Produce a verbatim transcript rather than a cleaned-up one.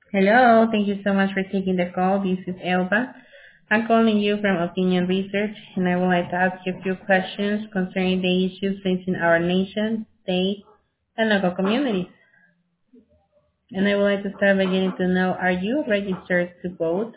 Hello, thank you so much for taking the call. This is Elba. I'm calling you from Opinion Research, and I would like to ask you a few questions concerning the issues facing our nation, state, and local communities. And I would like to start by getting to know, are you registered to vote?